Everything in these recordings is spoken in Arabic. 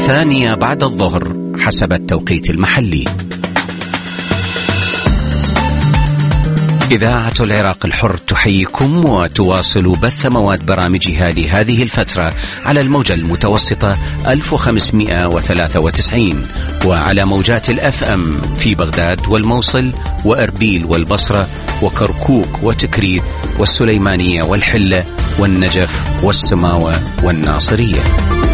الثانية بعد الظهر حسب التوقيت المحلي. إذاعة العراق الحر تحييكم وتواصل بث مواد برامجها لهذه الفترة على الموجة المتوسطة 1593 وعلى موجات الFM في بغداد والموصل وأربيل والبصرة وكركوك وتكريت والسليمانية والحلة والنجف والسماوة والناصرية.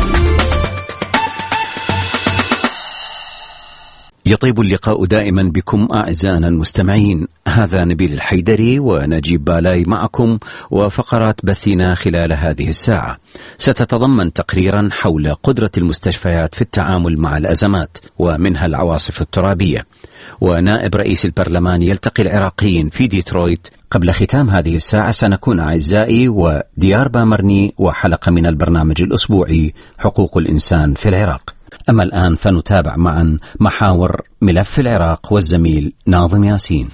يطيب اللقاء دائما بكم أعزائنا المستمعين. هذا نبيل الحيدري ونجيب بالاي معكم، وفقرات بثنا خلال هذه الساعة ستتضمن تقريرا حول قدرة المستشفيات في التعامل مع الأزمات ومنها العواصف الترابية، ونائب رئيس البرلمان يلتقي العراقيين في ديترويت. قبل ختام هذه الساعة سنكون أعزائي وديار بامرني وحلقة من البرنامج الأسبوعي حقوق الإنسان في العراق. أما الآن فنتابع معا محاور ملف العراق والزميل ناظم ياسين.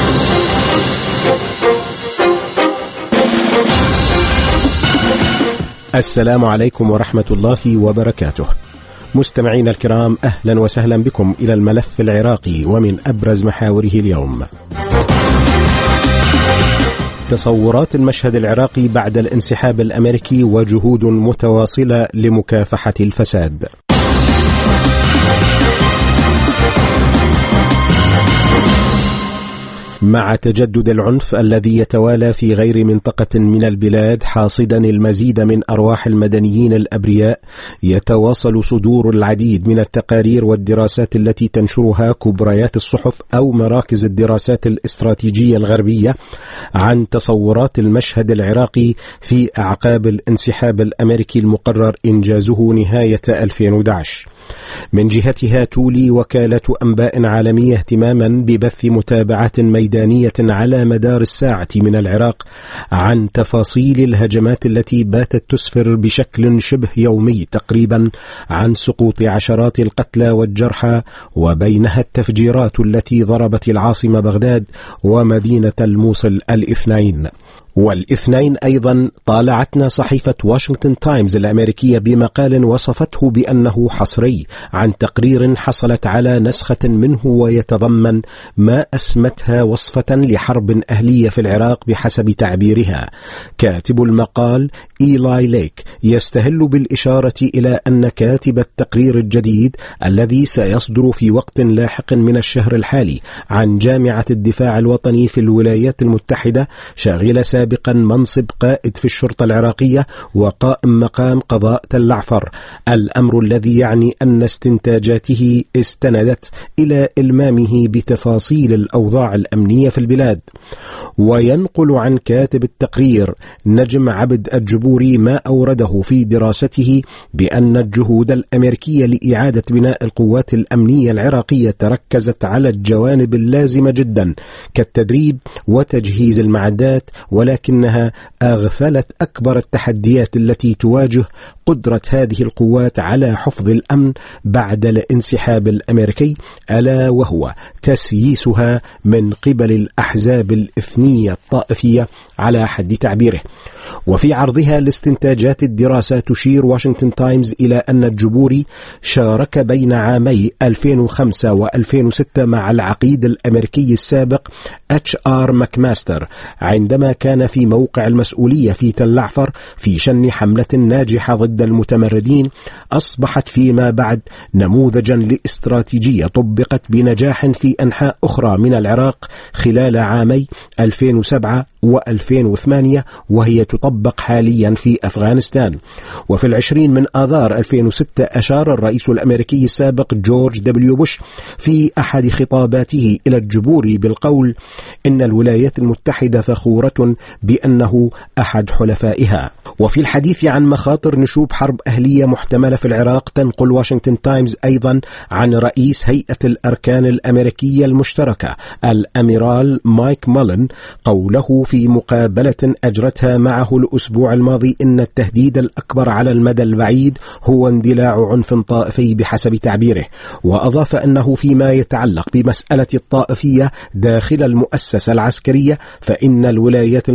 السلام عليكم ورحمة الله وبركاته. مستمعين الكرام، أهلا وسهلا بكم إلى الملف العراقي ومن أبرز محاوره اليوم: تصورات المشهد العراقي بعد الانسحاب الأمريكي وجهود متواصلة لمكافحة الفساد. مع تجدد العنف الذي يتوالى في غير منطقة من البلاد حاصدا المزيد من أرواح المدنيين الأبرياء، يتواصل صدور العديد من التقارير والدراسات التي تنشرها كبريات الصحف أو مراكز الدراسات الاستراتيجية الغربية عن تصورات المشهد العراقي في أعقاب الانسحاب الأمريكي المقرر إنجازه نهاية 2011. من جهتها تولي وكالة أنباء عالمية اهتماما ببث متابعات ميدانية على مدار الساعة من العراق عن تفاصيل الهجمات التي باتت تسفر بشكل شبه يومي تقريبا عن سقوط عشرات القتلى والجرحى، وبينها التفجيرات التي ضربت العاصمة بغداد ومدينة الموصل الاثنين. والاثنين أيضا طالعتنا صحيفة واشنطن تايمز الأمريكية بمقال وصفته بأنه حصري عن تقرير حصلت على نسخة منه ويتضمن ما أسمتها وصفة لحرب أهلية في العراق بحسب تعبيرها. كاتب المقال إيلاي ليك يستهل بالإشارة إلى أن كاتب التقرير الجديد الذي سيصدر في وقت لاحق من الشهر الحالي عن جامعة الدفاع الوطني في الولايات المتحدة شاغل سابقا منصب قائد في الشرطة العراقية وقائم مقام قضاء تل عفر، الأمر الذي يعني أن استنتاجاته استندت إلى إلمامه بتفاصيل الأوضاع الأمنية في البلاد. وينقل عن كاتب التقرير نجم عبد الجبوري ما أورده في دراسته بأن الجهود الأمريكية لإعادة بناء القوات الأمنية العراقية تركزت على الجوانب اللازمة جدا كالتدريب وتجهيز المعدات، ولكنها أغفلت أكبر التحديات التي تواجه قدرة هذه القوات على حفظ الأمن بعد الانسحاب الأمريكي، ألا وهو تسييسها من قبل الأحزاب الإثنية الطائفية على حد تعبيره. وفي عرضها لاستنتاجات الدراسة تشير واشنطن تايمز إلى أن الجبوري شارك بين عامي 2005 و2006 مع العقيد الأمريكي السابق HR ماكماستر عندما كان في موقع المسؤولية في تل عفر في شن حملة ناجحة ضد المتمردين أصبحت فيما بعد نموذجا لاستراتيجية طبقت بنجاح في أنحاء أخرى من العراق خلال عامي 2007 و2008، وهي تطبق حاليا في أفغانستان. وفي 20 من آذار 2006 أشار الرئيس الأمريكي السابق جورج دبليو بوش في أحد خطاباته إلى الجبوري بالقول إن الولايات المتحدة فخورة بأنه أحد حلفائها. وفي الحديث عن مخاطر نشوب حرب أهلية محتملة في العراق تنقل واشنطن تايمز أيضا عن رئيس هيئة الأركان الأمريكية المشتركة الأميرال مايك مالن قوله في مقابلة أجرتها معه الأسبوع الماضي إن التهديد الأكبر على المدى البعيد هو اندلاع عنف طائفي بحسب تعبيره. وأضاف أنه فيما يتعلق بمسألة الطائفية داخل المؤسسة العسكرية فإن الولايات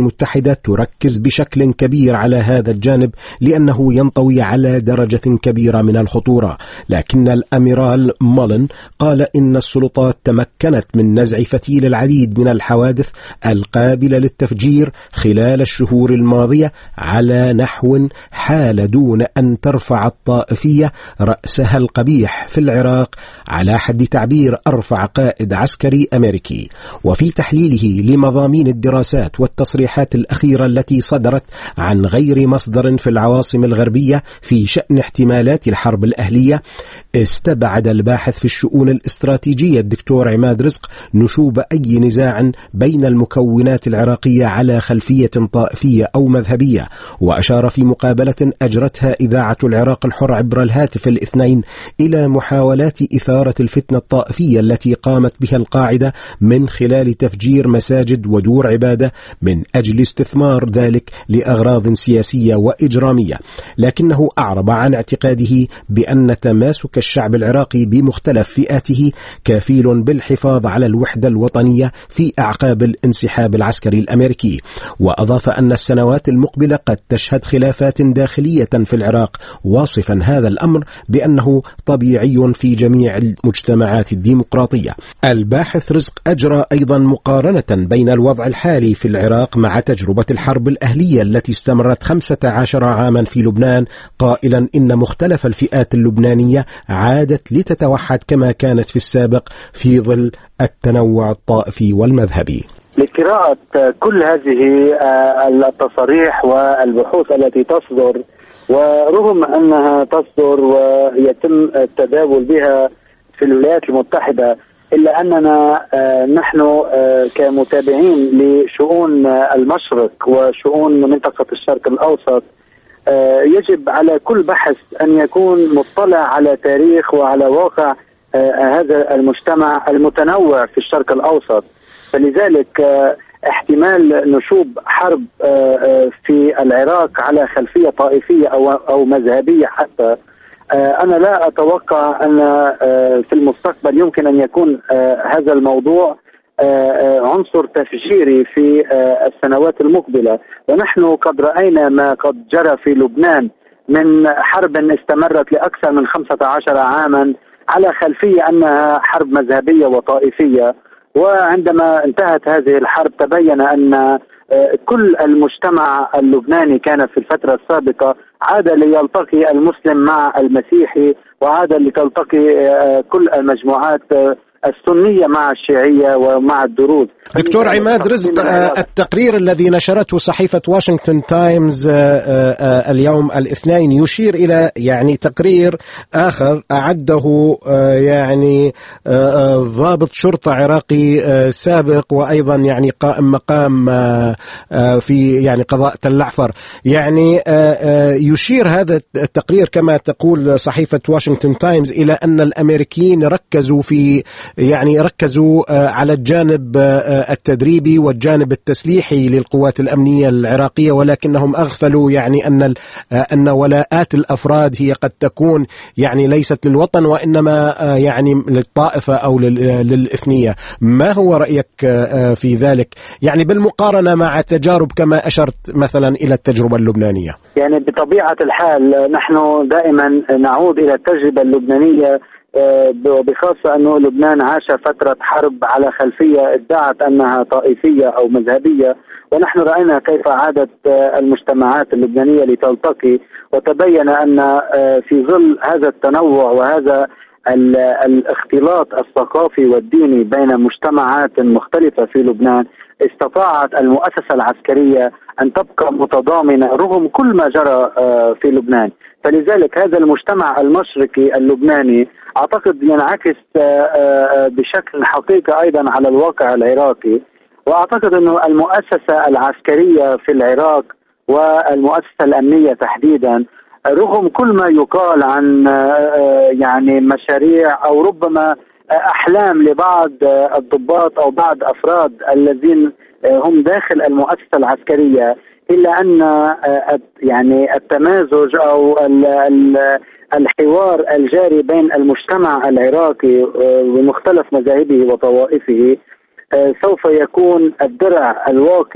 المتحدة تركز بشكل كبير على هذا الجانب لأنه ينطوي على درجة كبيرة من الخطورة، لكن الأميرال مولن قال إن السلطات تمكنت من نزع فتيل العديد من الحوادث القابلة للتفجير خلال الشهور الماضية على نحو حال دون أن ترفع الطائفية رأسها القبيح في العراق، على حد تعبير أرفع قائد عسكري أمريكي. وفي تحليله لمضامين الدراسات والتصريحات الأخيرة التي صدرت عن غير مصدر في العواصم الغربية في شأن احتمالات الحرب الأهلية، استبعد الباحث في الشؤون الاستراتيجية الدكتور عماد رزق نشوب أي نزاع بين المكونات العراقية على خلفية طائفية أو مذهبية، وأشار في مقابلة أجرتها إذاعة العراق الحر عبر الهاتف الاثنين إلى محاولات إثارة الفتنة الطائفية التي قامت بها القاعدة من خلال تفجير مساجد ودور عبادة من أجل استثمار ذلك لأغراض سياسية وإجرامية، لكنه أعرب عن اعتقاده بأن تماسك الشعب العراقي بمختلف فئاته كفيل بالحفاظ على الوحدة الوطنية في أعقاب الانسحاب العسكري الأمريكي. وأضاف أن السنوات المقبلة قد تشهد خلافات داخلية في العراق، واصفا هذا الأمر بأنه طبيعي في جميع المجتمعات الديمقراطية. الباحث رزق أجرى أيضا مقارنة بين الوضع الحالي في العراق مع تجربة الحرب الأهلية التي استمرت 15 عاما في لبنان، قائلا إن مختلف الفئات اللبنانية عادت لتتوحد كما كانت في السابق في ظل التنوع الطائفي والمذهبي. لقراءة كل هذه التصاريح والبحوث التي تصدر، ورغم أنها تصدر ويتم التداول بها في الولايات المتحدة، إلا أننا نحن كمتابعين لشؤون المشرق وشؤون منطقة الشرق الأوسط يجب على كل بحث أن يكون مطلع على تاريخ وعلى واقع هذا المجتمع المتنوع في الشرق الأوسط. فلذلك احتمال نشوب حرب في العراق على خلفية طائفية أو مذهبية حتى، أنا لا أتوقع أن في المستقبل يمكن أن يكون هذا الموضوع عنصر تفجيري في السنوات المقبلة. ونحن قد رأينا ما قد جرى في لبنان من حرب استمرت لأكثر من 15 عاما على خلفية أنها حرب مذهبية وطائفية، وعندما انتهت هذه الحرب تبين أن كل المجتمع اللبناني كان في الفترة السابقة عاد ليلتقي المسلم مع المسيحي، وعاد لتلتقي كل المجموعات السنية مع الشيعية ومع الدروز. دكتور عماد رزق، التقرير الذي نشرته صحيفة واشنطن تايمز اليوم الاثنين يشير إلى تقرير آخر أعده ضابط شرطة عراقي سابق وأيضا قائم مقام في قضاء تل العفر. يشير هذا التقرير كما تقول صحيفة واشنطن تايمز إلى أن الأمريكيين ركزوا على الجانب التدريبي والجانب التسليحي للقوات الأمنية العراقية، ولكنهم أغفلوا أن ولاءات الأفراد هي قد تكون ليست للوطن وإنما للطائفة أو للإثنية. ما هو رأيك في ذلك بالمقارنة مع تجارب كما أشرت مثلا إلى التجربة اللبنانية؟ بطبيعة الحال نحن دائما نعود إلى التجربة اللبنانية، وبخاصة أنه لبنان عاش فترة حرب على خلفية ادعت أنها طائفية أو مذهبية، ونحن رأينا كيف عادت المجتمعات اللبنانية لتلتقي، وتبين أن في ظل هذا التنوع وهذا الاختلاط الثقافي والديني بين مجتمعات مختلفة في لبنان استطاعت المؤسسة العسكرية أن تبقى متضامنة رغم كل ما جرى في لبنان. فلذلك هذا المجتمع المشرقي اللبناني أعتقد ينعكس بشكل حقيقي أيضا على الواقع العراقي، وأعتقد أنه المؤسسة العسكرية في العراق والمؤسسة الأمنية تحديدا رغم كل ما يقال عن مشاريع أو ربما أحلام لبعض الضباط أو بعض أفراد الذين هم داخل المؤسسة العسكرية، إلا أن التمازج أو الحوار الجاري بين المجتمع العراقي بمختلف مذاهبه وطوائفه سوف يكون الدرع الواقي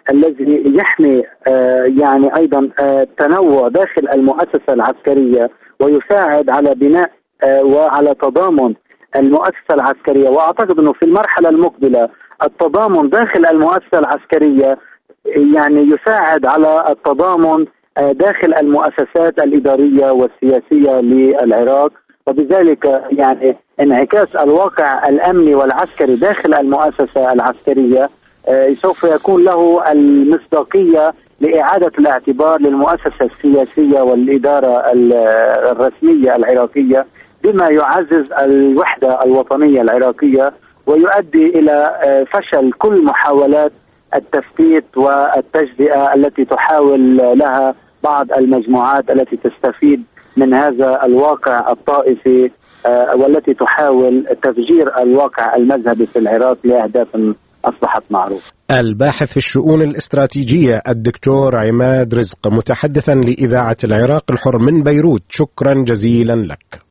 الذي يحمي يعني أيضا تنوع داخل المؤسسة العسكرية، ويساعد على بناء وعلى تضامن المؤسسة العسكرية. وأعتقد أنه في المرحلة المقبلة التضامن داخل المؤسسة العسكرية يعني يساعد على التضامن داخل المؤسسات الإدارية والسياسية للعراق، وبذلك يعني انعكاس الواقع الأمني والعسكري داخل المؤسسة العسكرية سوف يكون له المصداقية لإعادة الاعتبار للمؤسسة السياسية والإدارة الرسمية العراقية، بما يعزز الوحدة الوطنية العراقية ويؤدي إلى فشل كل محاولات التفتيت والتجزئة التي تحاول لها بعض المجموعات التي تستفيد من هذا الواقع الطائفي والتي تحاول تفجير الواقع المذهبي في العراق لأهداف أصبحت معروفة. الباحث في الشؤون الاستراتيجية الدكتور عماد رزق، متحدثا لإذاعة العراق الحر من بيروت، شكرا جزيلا لك.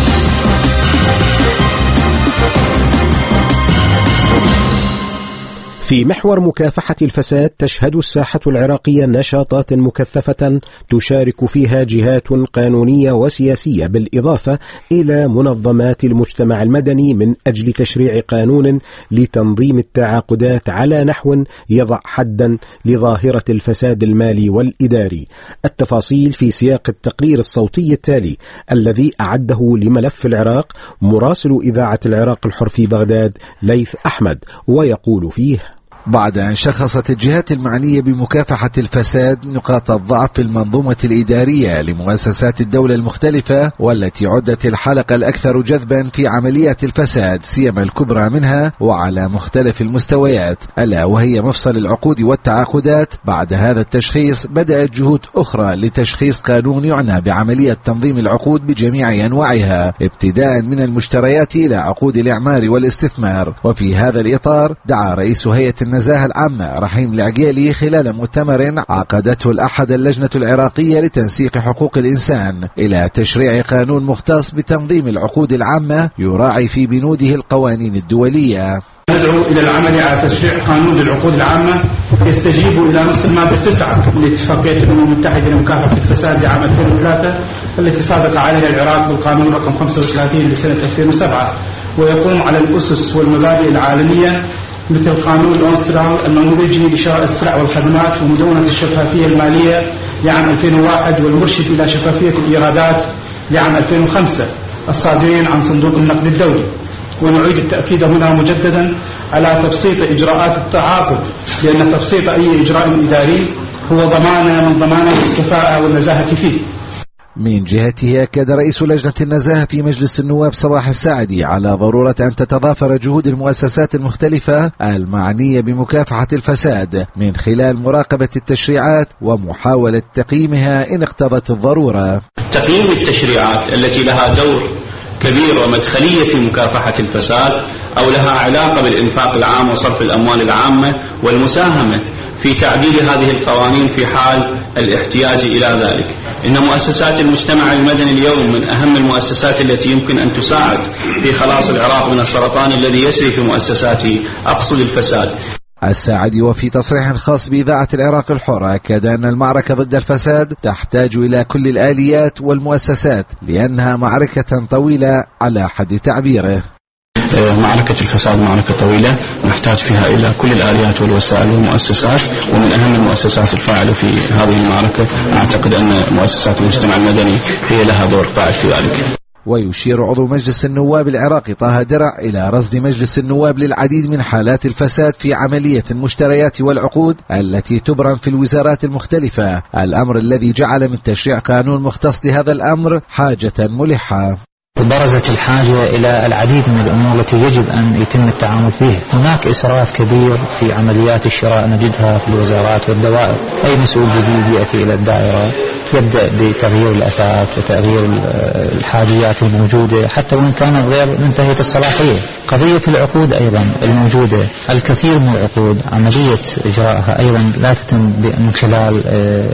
في محور مكافحة الفساد تشهد الساحة العراقية نشاطات مكثفة تشارك فيها جهات قانونية وسياسية، بالإضافة إلى منظمات المجتمع المدني، من أجل تشريع قانون لتنظيم التعاقدات على نحو يضع حدا لظاهرة الفساد المالي والإداري. التفاصيل في سياق التقرير الصوتي التالي الذي أعده لملف العراق مراسل إذاعة العراق الحر في بغداد ليث أحمد، ويقول فيه: بعد أن شخصت الجهات المعنية بمكافحة الفساد نقاط الضعف في المنظومة الإدارية لمؤسسات الدولة المختلفة، والتي عدت الحلقة الأكثر جذبا في عمليات الفساد سيما الكبرى منها وعلى مختلف المستويات، ألا وهي مفصل العقود والتعاقدات. بعد هذا التشخيص بدأت جهود أخرى لتشخيص قانون يعنى بعملية تنظيم العقود بجميع أنواعها، ابتداء من المشتريات إلى عقود الإعمار والاستثمار. وفي هذا الإطار دعا رئيس هيئة النزاهة العامة رحيم العقيلي خلال مؤتمر عقدته الأحد اللجنة العراقية لتنسيق حقوق الإنسان إلى تشريع قانون مختص بتنظيم العقود العامة يراعي في بنوده القوانين الدولية. ندعو إلى العمل على تشريع قانون للعقود العامة يستجيب إلى نص المادة 9 لاتفاقية الأمم المتحدة لمكافحة الفساد لعام 2003 التي صادق عليها العراق بالقانون رقم 35 لسنة 2007، ويقوم على الأسس والمبادئ العالمية مثل قانون الأونسترال النموذجي لشراء السلع والخدمات، ومدونة الشفافية المالية لعام 2001، والمرشد إلى شفافية الإيرادات لعام 2005 الصادرين عن صندوق النقد الدولي. ونعيد التأكيد هنا مجددا على تبسيط إجراءات التعاقد، لأن تبسيط أي إجراء إداري هو ضمانة من ضمانات الكفاءة والنزاهة فيه. من جهته أكد رئيس لجنة النزاهة في مجلس النواب صباح الساعدي على ضرورة أن تتضافر جهود المؤسسات المختلفة المعنية بمكافحة الفساد من خلال مراقبة التشريعات ومحاولة تقييمها إن اقتضت الضرورة. تقييم التشريعات التي لها دور كبير ومدخلية في مكافحة الفساد أو لها علاقة بالإنفاق العام وصرف الأموال العامة، والمساهمة في تعديل هذه القوانين في حال الاحتياج إلى ذلك. إن مؤسسات المجتمع المدني اليوم من أهم المؤسسات التي يمكن أن تساعد في خلاص العراق من السرطان الذي يسري في مؤسساته، أقصد الفساد. الساعدي وفي تصريح خاص بإذاعة العراق الحر أكد أن المعركة ضد الفساد تحتاج إلى كل الآليات والمؤسسات لأنها معركة طويلة على حد تعبيره. معركة الفساد معركة طويلة نحتاج فيها إلى كل الآليات والوسائل والمؤسسات، ومن أهم المؤسسات الفاعلة في هذه المعركة أعتقد أن مؤسسات المجتمع المدني هي لها دور فاعل في ذلك. ويشير عضو مجلس النواب العراقي طه درع إلى رصد مجلس النواب للعديد من حالات الفساد في عملية المشتريات والعقود التي تبرم في الوزارات المختلفة، الأمر الذي جعل من تشريع قانون مختص لهذا الأمر حاجة ملحة. برزت الحاجة إلى العديد من الأمور التي يجب أن يتم التعامل فيها. هناك إسراف كبير في عمليات الشراء نجدها في الوزارات والدوائر. أي مسؤول جديد يأتي إلى الدائرة يبدأ بتغيير الأثاث وتغيير الحاجيات الموجودة حتى وإن كانت غير منتهية الصلاحية. قضية العقود أيضا الموجودة، الكثير من العقود عملية إجراءها أيضا لا تتم من خلال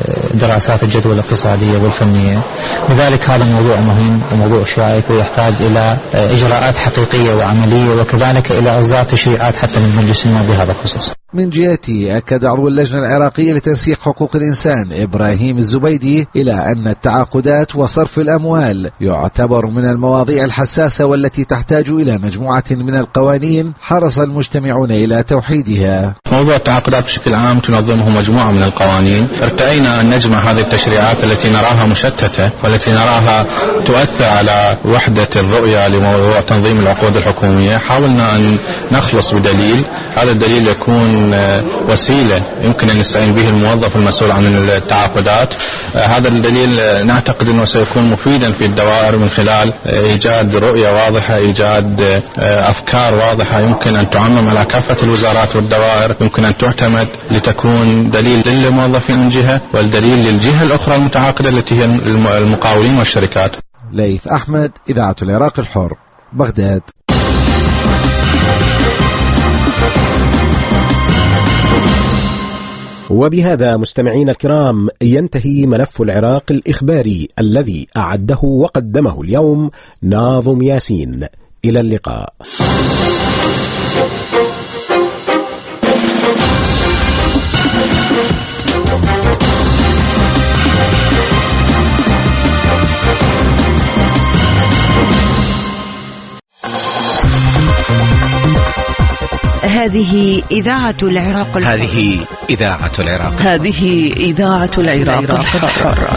دراسات الجدوى الاقتصادية والفنية. لذلك هذا موضوع مهم وموضوع شائك ويحتاج إلى إجراءات حقيقية وعملية، وكذلك إلى إصدار تشريعات حتى من مجلس النواب بهذا الخصوص. من جهته أكد عضو اللجنة العراقية لتنسيق حقوق الإنسان إبراهيم الزبيدي إلى أن التعاقدات وصرف الأموال يعتبر من المواضيع الحساسة والتي تحتاج إلى مجموعة من القوانين حرص المجتمعون إلى توحيدها. موضوع التعاقدات بشكل عام تنظمه مجموعة من القوانين، ارتأينا أن نجمع هذه التشريعات التي نراها مشتتة والتي نراها تؤثر على وحدة الرؤية لموضوع تنظيم العقود الحكومية. حاولنا أن نخلص بدليل، هذا الدليل يكون وسيلة يمكن أن يستعين به الموظف المسؤول عن التعاقدات. هذا الدليل نعتقد أنه سيكون مفيدا في الدوائر من خلال إيجاد رؤية واضحة، إيجاد أفكار واضحة يمكن أن تعمم على كافة الوزارات والدوائر، يمكن أن تعتمد لتكون دليل للموظفين من جهة والدليل للجهة الأخرى المتعاقدة التي هي المقاولين والشركات. ليث أحمد، إذاعة العراق الحر، بغداد. وبهذا مستمعين الكرام ينتهي ملف العراق الإخباري الذي أعده وقدمه اليوم ناظم ياسين. إلى اللقاء. هذه إذاعة العراق الحر. هذه إذاعة العراق. هذه إذاعة العراق الحر.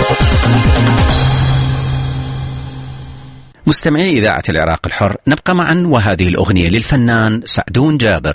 مستمعي إذاعة العراق الحر، نبقى معا وهذه الأغنية للفنان سعدون جابر.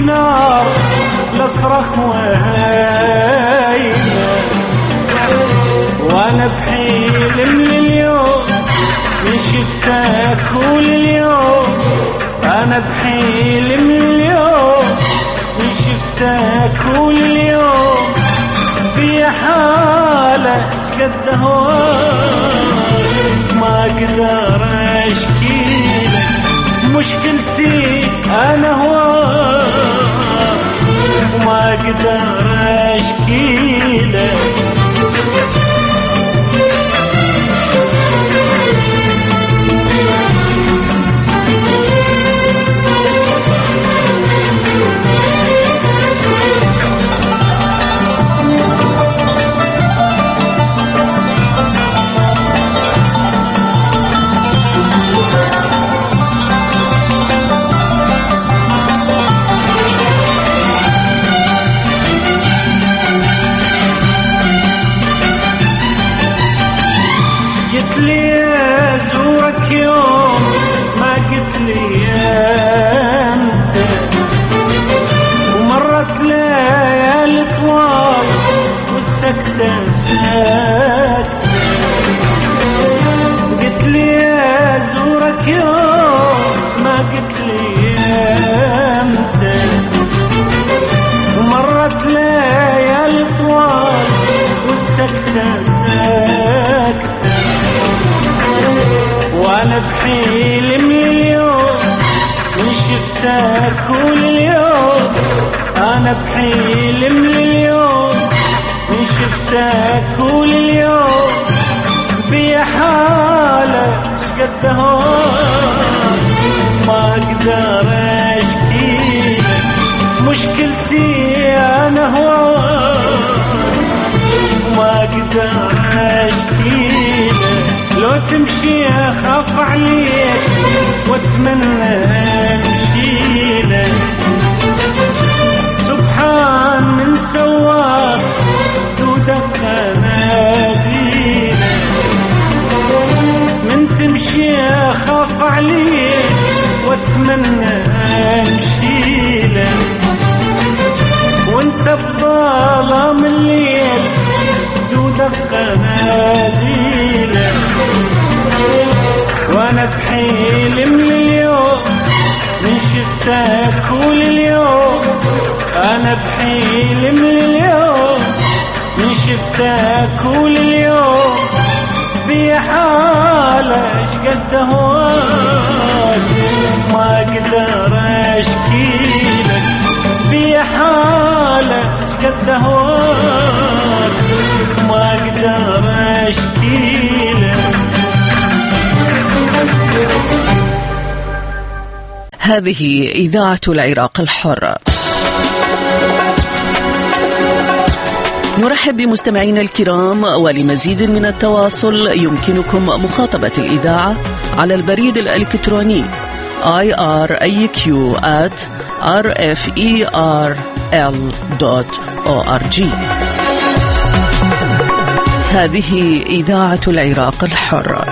لصرخ وهايمة وانا بحيل من اليوم من شفتك كل اليوم، انا بحيل من اليوم من شفتك كل اليوم، في حالة قد هواك ما اقدر اشكيلك، مشكلتي انا هواك وما اقدر اشكيلك. قلت لي ازورك يوم ما قلت لي انت، ومرت ليالي طوال والسكتة ساكتة. قلت لي ازورك يوم ما قلت لي انت، ومرت ليالي طوال والسكتة ساكتة. وانا بحيل من اليوم من شفتك كل اليوم، انا بحيل من اليوم من شفتك كل اليوم، بحالة قد هواك ما اقدر اشكيلك، مشكلتي انا هواك ما اقدر اشكيلك. لو تمشي اخاف عليك واتمنى امشيلك، سبحان من سواك ودق ناديلك. من تمشي اخاف عليك واتمنى امشيلك، وانت بظلام الليل ودق ناديلك. وانا بحيل من اليوم من شفتك كل اليوم، انا بحيل من اليوم من شفتك كل اليوم، بحالة قد هواك ما اقدر اشكيلك، بحالة قد هواك ما اقدر اشكيلك. هذه إذاعة العراق الحر. نرحب بمستمعينا الكرام، ولمزيد من التواصل يمكنكم مخاطبة الإذاعة على البريد الإلكتروني iraq@rferl.org. هذه إذاعة العراق الحر.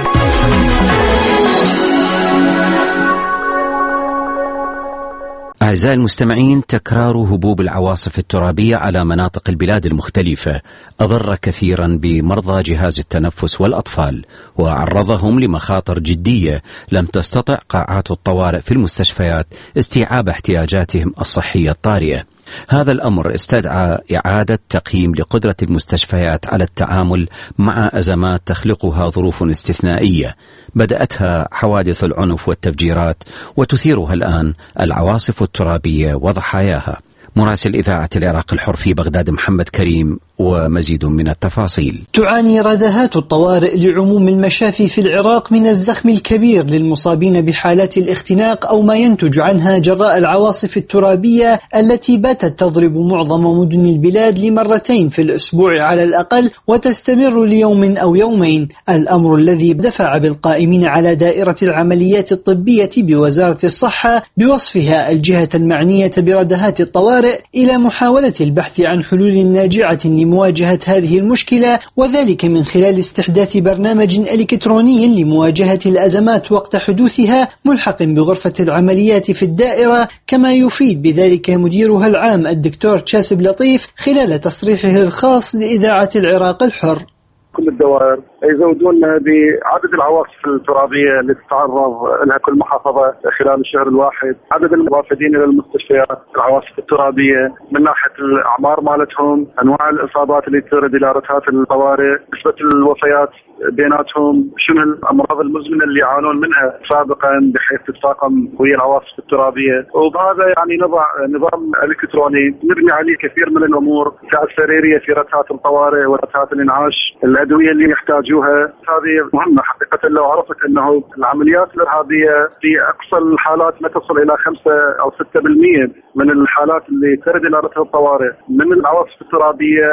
أعزائي المستمعين، تكرار هبوب العواصف الترابية على مناطق البلاد المختلفة أضر كثيرا بمرضى جهاز التنفس والأطفال، وعرضهم لمخاطر جدية لم تستطع قاعات الطوارئ في المستشفيات استيعاب احتياجاتهم الصحية الطارئة. هذا الأمر استدعى إعادة تقييم لقدرة المستشفيات على التعامل مع أزمات تخلقها ظروف استثنائية بدأتها حوادث العنف والتفجيرات، وتثيرها الآن العواصف الترابية وضحاياها. مراسل إذاعة العراق الحر في بغداد محمد كريم ومزيد من التفاصيل. تعاني ردهات الطوارئ لعموم المشافي في العراق من الزخم الكبير للمصابين بحالات الاختناق أو ما ينتج عنها جراء العواصف الترابية التي باتت تضرب معظم مدن البلاد لمرتين في الأسبوع على الأقل، وتستمر ليوم أو يومين، الأمر الذي دفع بالقائمين على دائرة العمليات الطبية بوزارة الصحة بوصفها الجهة المعنية بردهات الطوارئ إلى محاولة البحث عن حلول ناجعة لمواجهة هذه المشكلة، وذلك من خلال استحداث برنامج إلكتروني لمواجهة الأزمات وقت حدوثها ملحق بغرفة العمليات في الدائرة، كما يفيد بذلك مديرها العام الدكتور شاسب لطيف خلال تصريحه الخاص لإذاعة العراق الحر. كل الدوائر يزودون بعدد العواصف الترابية اللي تتعرض لها كل محافظة خلال الشهر الواحد، عدد الوافدين إلى المستشفيات العواصف الترابية من ناحية الأعمار مالتهم، أنواع الإصابات اللي تورد إلى رثات الطوارئ، نسبة الوفيات بيناتهم، شنو الأمراض المزمنة اللي يعانون منها سابقا بحيث تتفاقم ويا العواصف الترابية. وبهذا يعني نضع نظام إلكتروني نبني عليه كثير من الأمور كالسريرية في رثات الطوارئ ورثات الإنعاش، الأدوية اللي يحتاجوها. هذه مهمة حقيقة. لو عرفت أنه العمليات الإرهابية في أقصى الحالات ما تصل إلى 5 أو 6% من الحالات اللي ترد إلى رثات الطوارئ من العواصف الترابية.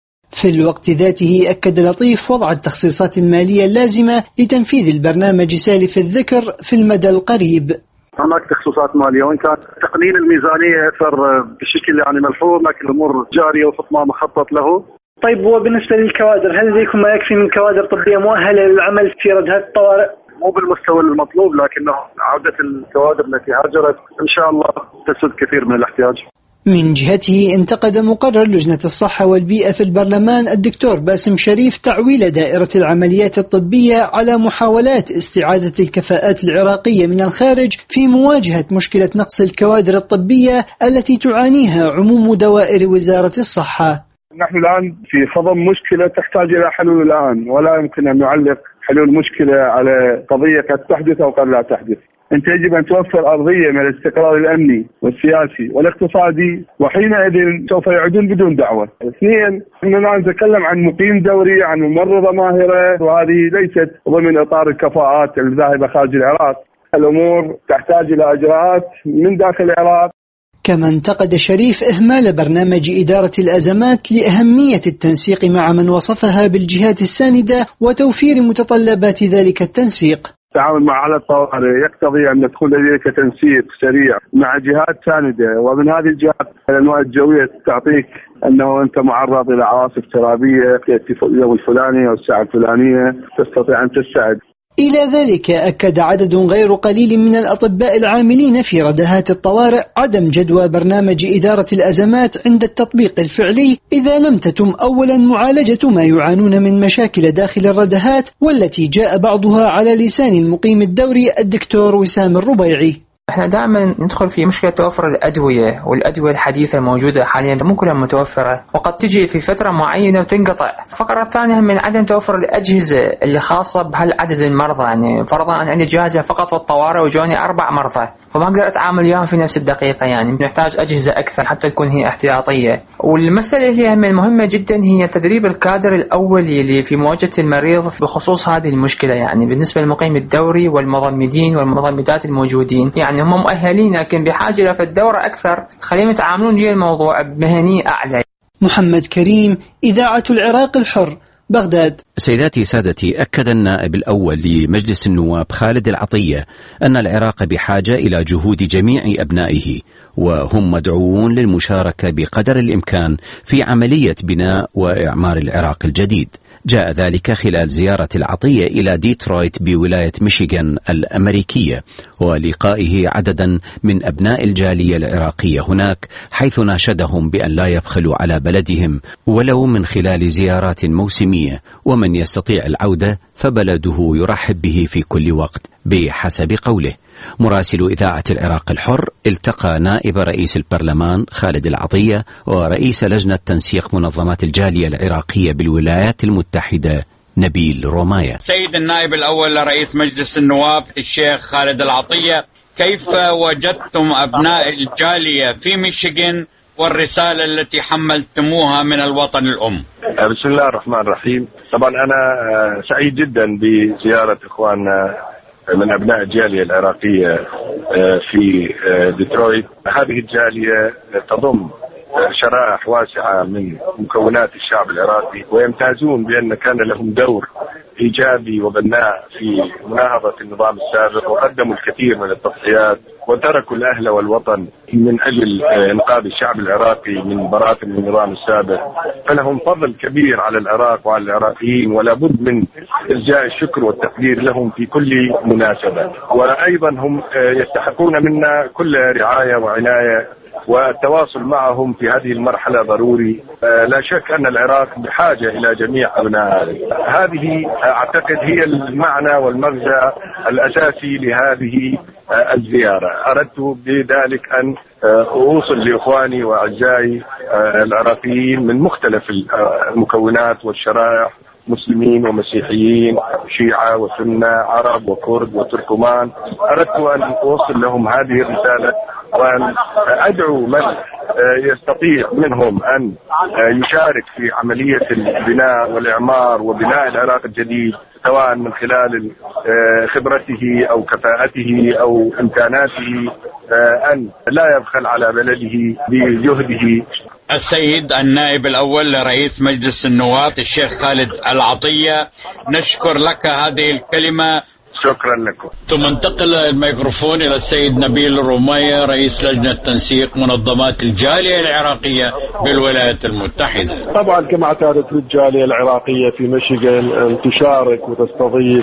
في الوقت ذاته أكد لطيف وضع التخصيصات المالية اللازمة لتنفيذ البرنامج سالف الذكر في المدى القريب. هناك تخصصات مالية، وإن كان تقنين الميزانية أثر بشكل يعني ملحوظ، لكن الأمور جارية وفق ما مخطط له. طيب، وبالنسبة للكوادر، هل لديكم ما يكفي من كوادر طبية مؤهلة للعمل في ردهات الطوارئ؟ مو بالمستوى المطلوب، لكنه عودة الكوادر التي هاجرت إن شاء الله تسد كثير من الاحتياج. من جهته انتقد مقرر لجنة الصحة والبيئة في البرلمان الدكتور باسم شريف تعويل دائرة العمليات الطبية على محاولات استعادة الكفاءات العراقية من الخارج في مواجهة مشكلة نقص الكوادر الطبية التي تعانيها عموم دوائر وزارة الصحة. نحن الآن في صدم مشكلة تحتاج إلى حلول الآن، ولا يمكن أن نعلق حلول مشكلة على قضية قد تحدث أو قد لا تحدث. أنت يجب أن توفر أرضية من الاستقرار الأمني والسياسي والاقتصادي، وحينئذ سوف يعودون بدون دعوة. اثنين، أننا نتكلم عن مقيم دوري، عن ممرضة ماهرة، وهذه ليست ضمن إطار الكفاءات الذاهبة خارج العراق. الأمور تحتاج إلى إجراءات من داخل العراق. كما انتقد شريف إهمال برنامج إدارة الأزمات لأهمية التنسيق مع من وصفها بالجهات الساندة وتوفير متطلبات ذلك التنسيق. التعامل مع حالة الطوارئ يقتضي أن يدخل لديك تنسيق سريع مع جهات ساندة، ومن هذه الجهات الأنواع الجوية تعطيك أنه أنت معرض إلى عواصف ترابية في اليوم الفلاني أو الساعة الفلانية، تستطيع أن تستعد. إلى ذلك أكد عدد غير قليل من الأطباء العاملين في ردهات الطوارئ عدم جدوى برنامج إدارة الأزمات عند التطبيق الفعلي إذا لم تتم أولا معالجة ما يعانون من مشاكل داخل الردهات، والتي جاء بعضها على لسان المقيم الدوري الدكتور وسام الربيعي. احنا دائما ندخل في مشكلة توفر الأدوية، والأدوية الحديثة الموجودة حاليا مو كلها متوفرة، وقد تجي في فترة معينة وتنقطع. الفقرة الثانية من عدم توفر الأجهزة اللي خاصة بهالعدد المرضى، يعني فرضا أن عندي جهاز فقط للطوارئ وجوني 4 مرضى، فما أقدر أتعامل وياهم في نفس الدقيقة، يعني نحتاج أجهزة أكثر حتى تكون هي احتياطية. والمسألة هي مهمة جدا، هي تدريب الكادر الأولي اللي في مواجهة المريض بخصوص هذه المشكلة، يعني بالنسبة للمقيم الدوري والمضمدين والمضمدات الموجودين، يعني هم مؤهلين لكن بحاجة في الدورة أكثر تخليهم يتعاملون ويا الموضوع بمهنية أعلى. محمد كريم، إذاعة العراق الحر، بغداد. سيداتي سادتي، أكد النائب الأول لمجلس النواب خالد العطية أن العراق بحاجة إلى جهود جميع أبنائه، وهم مدعوون للمشاركة بقدر الإمكان في عملية بناء وإعمار العراق الجديد. جاء ذلك خلال زيارة العطية إلى ديترويت بولاية ميشيغان الأمريكية، ولقائه عددا من أبناء الجالية العراقية هناك، حيث ناشدهم بأن لا يبخلوا على بلدهم ولو من خلال زيارات موسمية، ومن يستطيع العودة فبلده يرحب به في كل وقت بحسب قوله. مراسل إذاعة العراق الحر التقى نائب رئيس البرلمان خالد العطية ورئيس لجنة تنسيق منظمات الجالية العراقية بالولايات المتحدة نبيل رومايا. سيد النائب الأول لرئيس مجلس النواب الشيخ خالد العطية، كيف وجدتم أبناء الجالية في ميشيغان والرسالة التي حملتموها من الوطن الأم؟ بسم الله الرحمن الرحيم. طبعا أنا سعيد جدا بزيارة إخواننا من أبناء الجالية العراقية في ديترويت. هذه الجالية تضم شرائح واسعة من مكونات الشعب العراقي، ويمتازون بأن كان لهم دور إيجابي وبناء في مناهضة النظام السابق، وقدموا الكثير من التضحيات وتركوا الأهل والوطن من أجل إنقاذ الشعب العراقي من براثن النظام السابق، فلهم فضل كبير على العراق وعلى العراقيين، ولا بد من إرجاء الشكر والتقدير لهم في كل مناسبة. وأيضا هم يستحقون منا كل رعاية وعناية والتواصل معهم في هذه المرحلة ضروري. لا شك أن العراق بحاجة إلى جميع أبناء هذه. أعتقد هي المعنى والمغزى الأساسي لهذه الزيارة. أردت بذلك أن أوصل لإخواني وأعزائي العراقيين من مختلف المكونات والشرائح، مسلمين ومسيحيين، شيعة وسنة، عرب وكرد وتركمان. أردت أن أوصل لهم هذه الرسالة وأن أدعو من يستطيع منهم أن يشارك في عملية البناء والإعمار وبناء العراق الجديد، سواء من خلال خبرته أو كفاءته أو إمكاناته، أن لا يبخل على بلده بجهده. السيد النائب الأول لرئيس مجلس النواب الشيخ خالد العطية، نشكر لك هذه الكلمة. شكرا لكم. ثم انتقل الميكروفون إلى السيد نبيل الرومية رئيس لجنة تنسيق منظمات الجالية العراقية بالولايات المتحدة. طبعا كما اعتادت الجالية العراقية في ميشيغان أن تشارك وتستضيف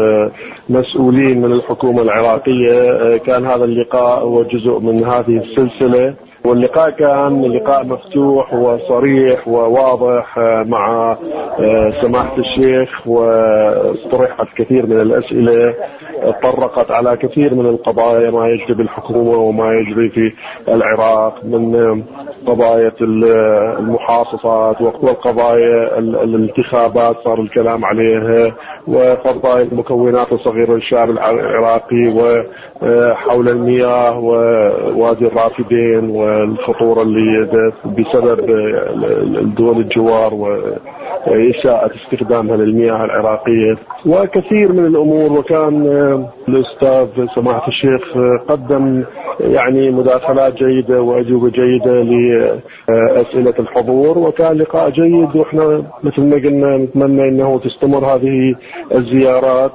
مسؤولين من الحكومة العراقية، كان هذا اللقاء هو جزء من هذه السلسلة، واللقاء كان لقاء مفتوح وصريح وواضح مع سماحة الشيخ، واطرحت كثير من الأسئلة طرقت على كثير من القضايا، ما يجري بالحكومة وما يجري في العراق من قضايا المحافظات والقضايا الانتخابات صار الكلام عليها، وقضايا المكونات الصغيرة للشعب العراقي، وحول المياه ووادي الرافدين والخطورة اللي بسبب الدول الجوار وإساءة استخدامها للمياه العراقية وكثير من الأمور. وكان الأستاذ سماحة الشيخ قدم يعني مداخلات جيدة وأجوبة جيدة لأسئلة الحضور، وكان لقاء جيد. وإحنا مثل ما قلنا نتمنى أنه تستمر هذه الزيارات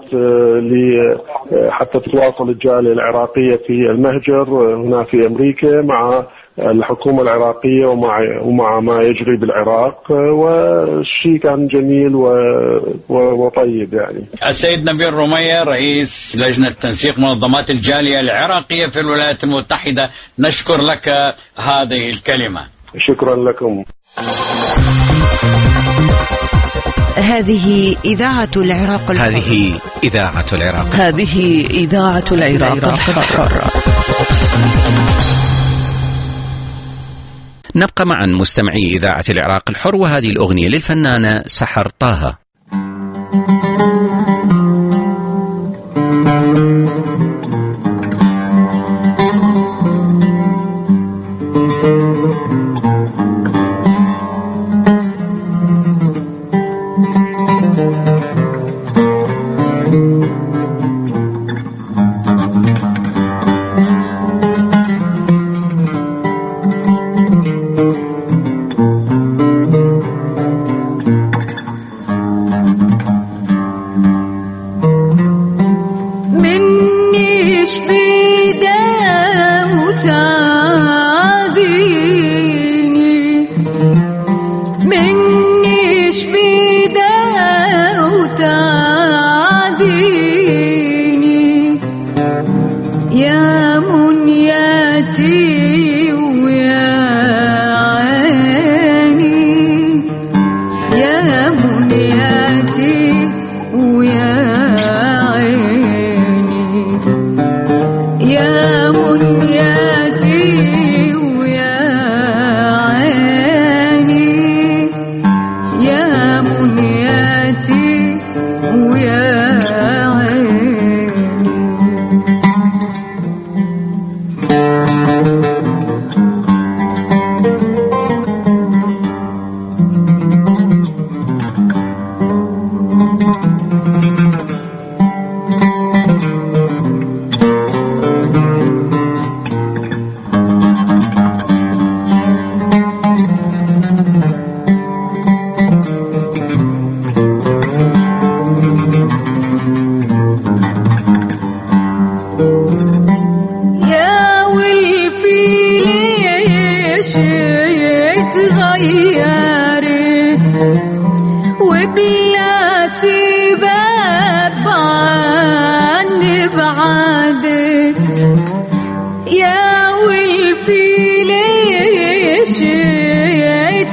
حتى تتواصل الجالية العراقية في المهجر هنا في أمريكا مع الحكومة العراقية ومع ما يجري بالعراق، والشيء كان جميل وطيب يعني. السيد نبيل رومية رئيس لجنة تنسيق منظمات الجالية العراقية في الولايات المتحدة، نشكر لك هذه الكلمة. شكرا لكم. هذه إذاعة العراق الحر. هذه إذاعة العراق. هذه إذاعة العراق الحر. نبقى معا مستمعي إذاعة العراق الحر، وهذه الأغنية للفنانة سحر طه.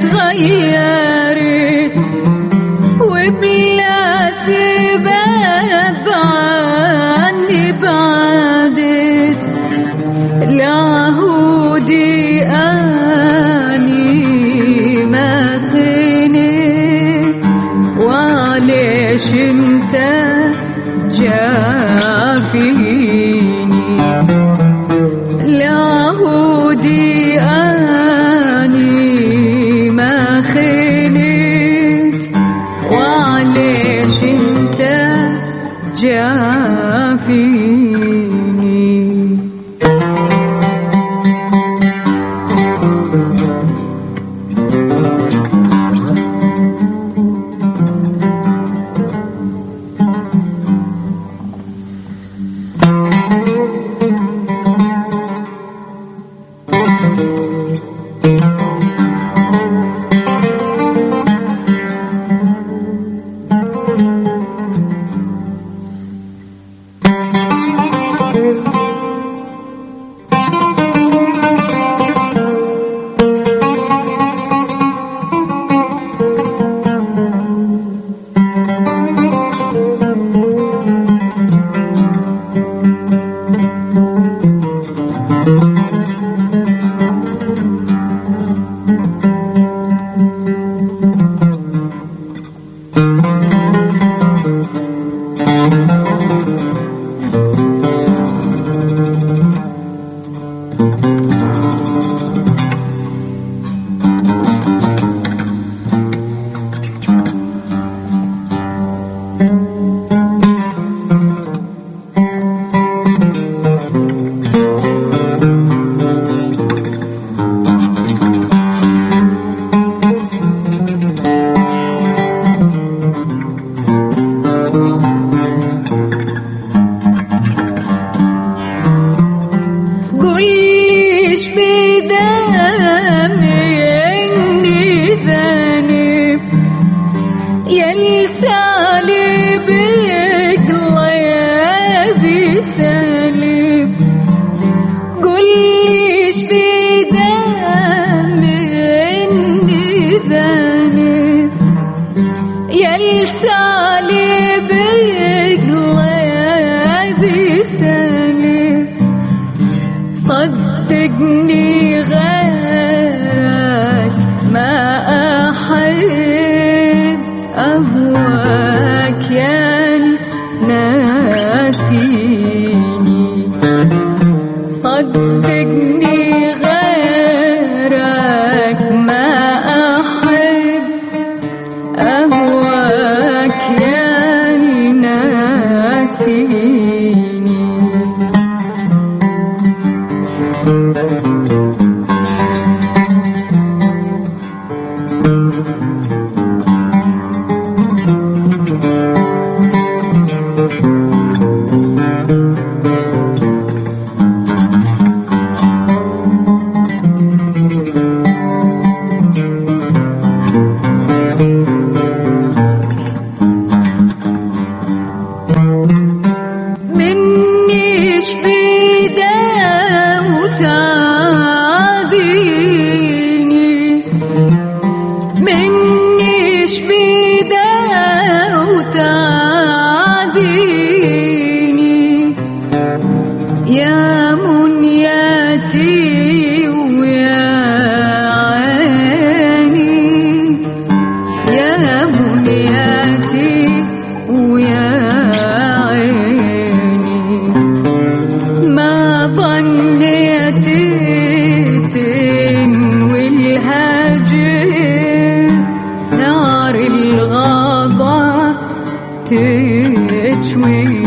تغيرت وبلا سبب عني بعدت العهودي أني ما خنت وعليش انت جافيني العهودي أني ما خنت وعليش انت جافيني. صدقني غيرك ما أحب أهواك يا ناسيني صدقني غيرك ما أحب أهواك يا ناسيني. منيش بيدا وتعاديني منيش بيدا وتعاديني يا منياتي ويا عيني يا منياتي ويا ما ظنيت والهجر نار الغضب تشوي.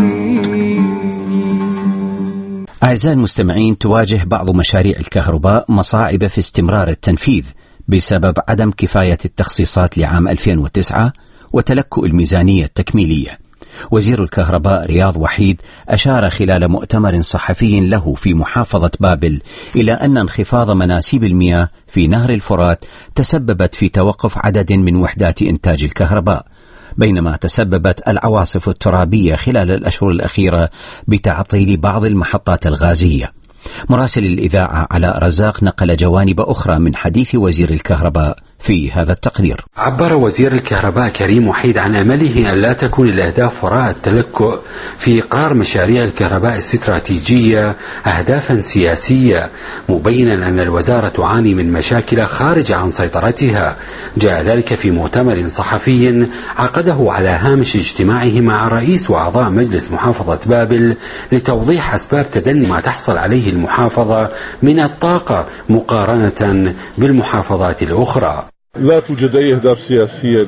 أعزائي المستمعين، تواجه بعض مشاريع الكهرباء مصاعب في استمرار التنفيذ بسبب عدم كفاية التخصيصات لعام 2009 وتلكؤ الميزانية التكميلية. وزير الكهرباء رياض وحيد أشار خلال مؤتمر صحفي له في محافظة بابل إلى أن انخفاض مناسيب المياه في نهر الفرات تسببت في توقف عدد من وحدات إنتاج الكهرباء، بينما تسببت العواصف الترابية خلال الأشهر الأخيرة بتعطيل بعض المحطات الغازية. مراسل الإذاعة علاء رزاق نقل جوانب أخرى من حديث وزير الكهرباء في هذا التقرير. عبر وزير الكهرباء كريم وحيد عن أمله أن لا تكون الأهداف وراء التلكؤ في إقرار مشاريع الكهرباء الاستراتيجية أهدافا سياسية، مبينا أن الوزارة تعاني من مشاكل خارج عن سيطرتها. جاء ذلك في مؤتمر صحفي عقده على هامش اجتماعه مع رئيس وأعضاء مجلس محافظة بابل لتوضيح أسباب تدني ما تحصل عليه المحافظة من الطاقة مقارنة بالمحافظات الأخرى. لا توجد أي أهداف سياسية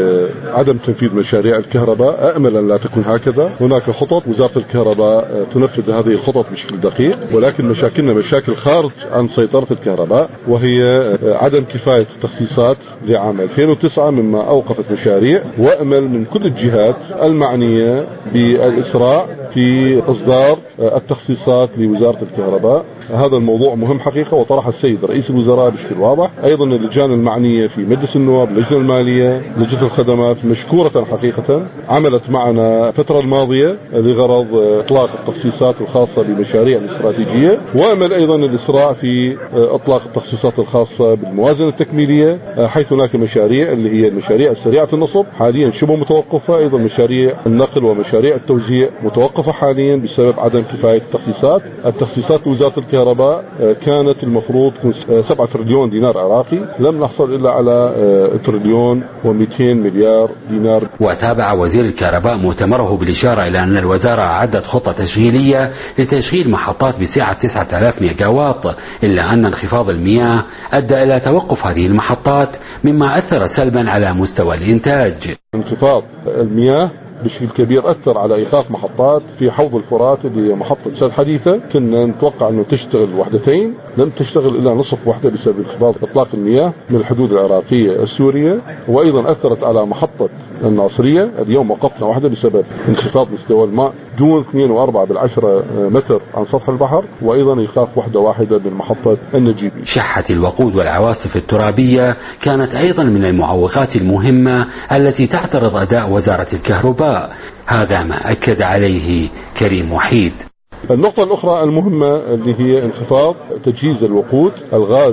لعدم تنفيذ مشاريع الكهرباء، أأمل أن لا تكون هكذا. هناك خطط، وزارة الكهرباء تنفذ هذه الخطط بشكل دقيق، ولكن مشاكلنا مشاكل خارج عن سيطرة الكهرباء، وهي عدم كفاية التخصيصات لعام 2009 مما أوقفت مشاريع. وأمل من كل الجهات المعنية بالإسراع في إصدار التخصيصات لوزارة الكهرباء. هذا الموضوع مهم حقيقة، وطرح السيد رئيس الوزراء بشكل واضح. أيضا اللجان المعنية في مجلس النواب، اللجنة المالية، لجنة الخدمات، مشكورة حقيقة عملت معنا الفترة الماضية لغرض إطلاق التخصيصات الخاصة بمشاريع الاستراتيجية. وأمل أيضا الإسراع في إطلاق التخصيصات الخاصة بالموازنة التكميلية، حيث هناك مشاريع اللي هي المشاريع السريعة النصب حاليا شبه متوقفة. أيضا مشاريع النقل ومشاريع التوزيع متوقفة حاليا بسبب عدم كفاية التخصيصات. التخصيصات لوزارة الكهرباء كانت المفروض تكون 7 تريليون دينار عراقي، لم نحصل إلا على تريليون و200 مليار دينار. وتابع وزير الكهرباء مؤتمره بالإشارة إلى أن الوزارة أعدت خطة تشغيلية لتشغيل محطات بسعة 9000 ميجاوات، إلا أن انخفاض المياه أدى إلى توقف هذه المحطات مما أثر سلبا على مستوى الإنتاج. انخفاض المياه بشكل كبير أثر على إيقاف محطات في حوض الفرات اللي هي محطة سد حديثة. كنا نتوقع أنه تشتغل وحدتين، لم تشتغل إلا نصف واحدة بسبب انخفاض إطلاق المياه من الحدود العراقية السورية. وأيضا أثرت على محطة الناصرية، اليوم وقفنا واحدة بسبب انخفاض مستوى الماء دون 2.4 متر عن سطح البحر، وأيضا إيقاف واحدة من محطة النجيبي. شحة الوقود والعواصف الترابية كانت أيضا من المعوقات المهمة التي تعترض أداء وزارة الكهرباء. هذا ما أكد عليه كريم وحيد. النقطة الأخرى المهمة اللي هي انخفاض تجهيز الوقود، الغاز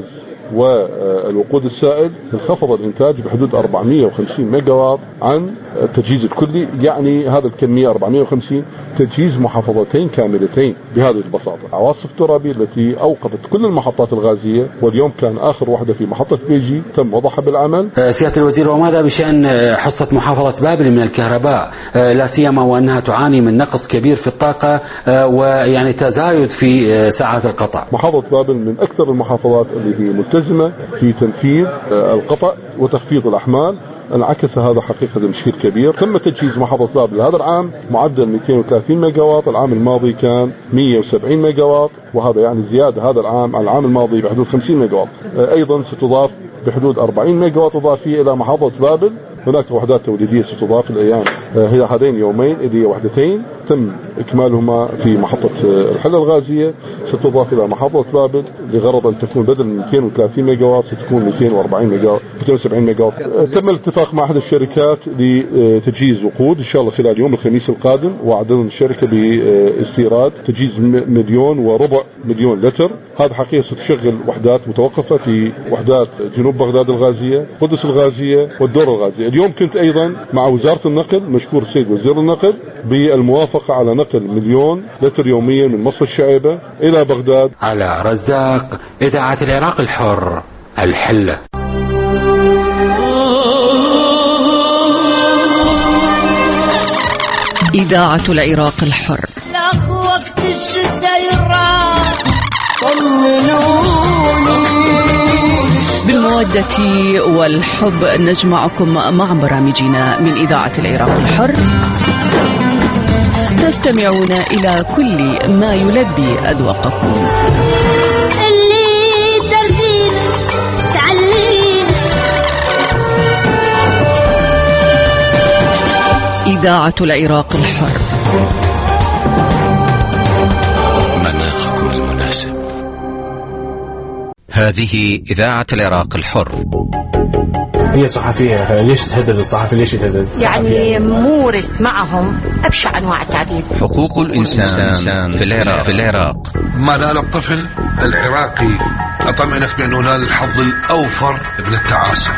والوقود السائل انخفض الإنتاج بحدود 450 ميجاوات عن التجهيز الكلي. يعني هذا الكمية 450 تجهيز محافظتين كاملتين بهذه البساطة. عواصف ترابية التي أوقفت كل المحطات الغازية، واليوم كان آخر واحدة في محطة بيجي تم وضعها بالعمل. سيادة الوزير، وماذا بشأن حصة محافظة بابل من الكهرباء، لا سيما وأنها تعاني من نقص كبير في الطاقة ويعني تزايد في ساعات القطع؟ محافظة بابل من أكثر المحافظات اللي هي ملتزمة في تنفيذ القطع وتخفيض الأحمال. انعكس هذا حقيقة بشكل كبير. تم تجهيز محافظة بابل هذا العام معدل 230 ميجاوات، العام الماضي كان 170 ميجاوات، وهذا يعني زيادة هذا العام على العام الماضي بحدود 50 ميجاوات. أيضا ستضاف بحدود 40 ميجاوات إضافية إلى محافظة بابل. هناك وحدات توليدية ستضاف الأيام هي هذين يومين اللي هي وحدتين تم إكمالهما في محطة الحلة الغازية، ستضاف إلى محافظة بابل لغرض أن تكون بدل من 230 ميجاوات ستكون 240 ميجاوات 270 ميجاوات. تم الاتفاق مع أحد الشركات لتجهيز وقود إن شاء الله خلال يوم الخميس القادم، وعدنا الشركة باستيراد تجهيز 1.25 مليون لتر. هذا حقيقة ستشغل وحدات متوقفة في وحدات جنوب بغداد الغازية، قدس الغازية والدور الغازية. اليوم كنت أيضا مع وزارة النقل، مشكور السيد وزير النقل، بالموافقة على نقل 1,000,000 لتر يوميا من مصر الشعيبة إلى بغداد. على رزاق، إذاعة العراق الحر، الحلة. إذاعة العراق الحر. وقت الشدة يراح بالمودة والحب نجمعكم مع برامجنا من إذاعة العراق الحر. تستمعون إلى كل ما يلبي أذواقكم. اللي تردين تعلين. إذاعة العراق الحر. مناخكم المناسب. هذه إذاعة العراق الحر. هي صحفية، ليش تهدد الصحفي؟ ليش تهدد؟ يعني مورس معهم أبشع أنواع التعذيب. حقوق الإنسان في العراق. ما زال الطفل العراقي أطمئنك بأن هناك الحظ الأوفر من التعاسة.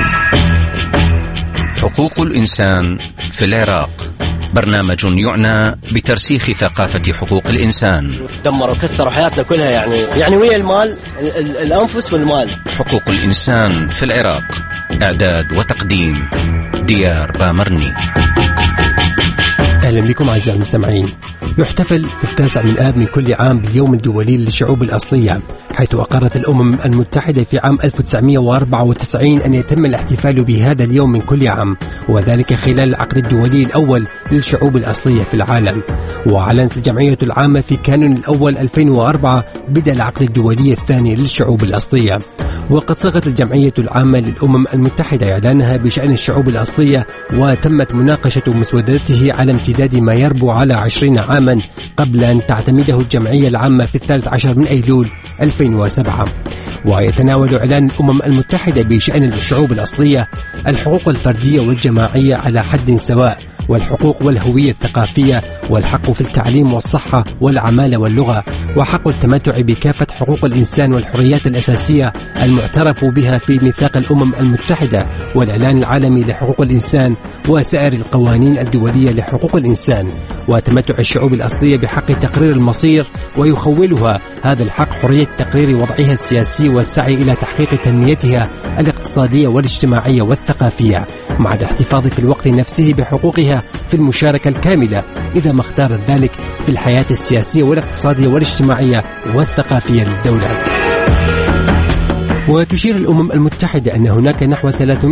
حقوق الإنسان في العراق، برنامج يعنى بترسيخ ثقافة حقوق الإنسان. دمروا كسروا حياتنا كلها، يعني ويا المال، الأنفس والمال. حقوق الإنسان في العراق، إعداد وتقديم ديار بامرني. أهلا بكم أعزائي المستمعين. يحتفل في 9 من آب من كل عام باليوم الدولي للشعوب الأصلية، حيث أقرت الأمم المتحدة في عام 1994 أن يتم الاحتفال بهذا اليوم من كل عام، وذلك خلال العقد الدولي الأول للشعوب الأصلية في العالم. وأعلنت الجمعية العامة في كانون الأول 2004 بدء العقد الدولي الثاني للشعوب الأصلية. وقد صاغت الجمعية العامة للأمم المتحدة إعلانها بشأن الشعوب الأصلية، وتمت مناقشة مسودته على امتداد ما يربو على 20 عاما قبل أن تعتمده الجمعية العامة في 13 من أيلول 2007. ويتناول إعلان الأمم المتحدة بشأن الشعوب الأصلية الحقوق الفردية والجماعية على حد سواء، والحقوق والهوية الثقافية، والحق في التعليم والصحة والعمالة واللغة، وحق التمتع بكافة حقوق الإنسان والحريات الأساسية المعترف بها في ميثاق الأمم المتحدة والإعلان العالمي لحقوق الإنسان وسائر القوانين الدولية لحقوق الإنسان، وتمتع الشعوب الأصلية بحق تقرير المصير، ويخولها هذا الحق حرية تقرير وضعها السياسي والسعي إلى تحقيق تنميتها الاقتصادية والاجتماعية والثقافية، مع الاحتفاظ في الوقت نفسه بحقوقها في المشاركة الكاملة إذا ما اختارت ذلك في الحياة السياسية والاقتصادية والاجتماعية والثقافية للدولة. وتشير الأمم المتحدة أن هناك نحو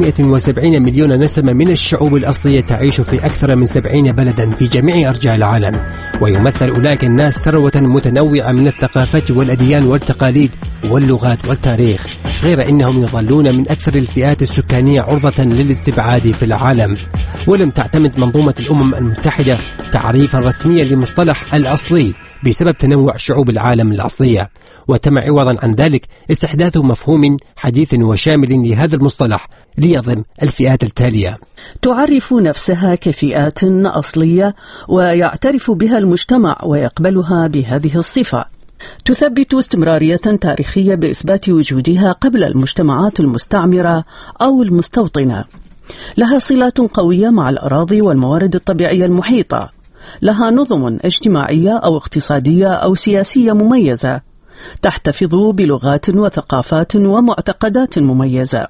370 مليون نسمة من الشعوب الأصلية تعيش في أكثر من 70 بلدا في جميع أرجاء العالم، ويمثل أولئك الناس ثروة متنوعة من الثقافات والأديان والتقاليد واللغات والتاريخ، غير أنهم يظلون من أكثر الفئات السكانية عرضة للاستبعاد في العالم. ولم تعتمد منظومة الأمم المتحدة تعريفا رسميا لمصطلح الأصلي بسبب تنوع شعوب العالم الأصلية، وتم عوضا عن ذلك استحداث مفهوم حديث وشامل لهذا المصطلح ليضم الفئات التالية: تعرف نفسها كفئات أصلية ويعترف بها المجتمع ويقبلها بهذه الصفة، تثبت استمرارية تاريخية بإثبات وجودها قبل المجتمعات المستعمرة أو المستوطنة، لها صلات قوية مع الأراضي والموارد الطبيعية المحيطة، لها نظم اجتماعية أو اقتصادية أو سياسية مميزة، تحتفظ بلغات وثقافات ومعتقدات مميزة،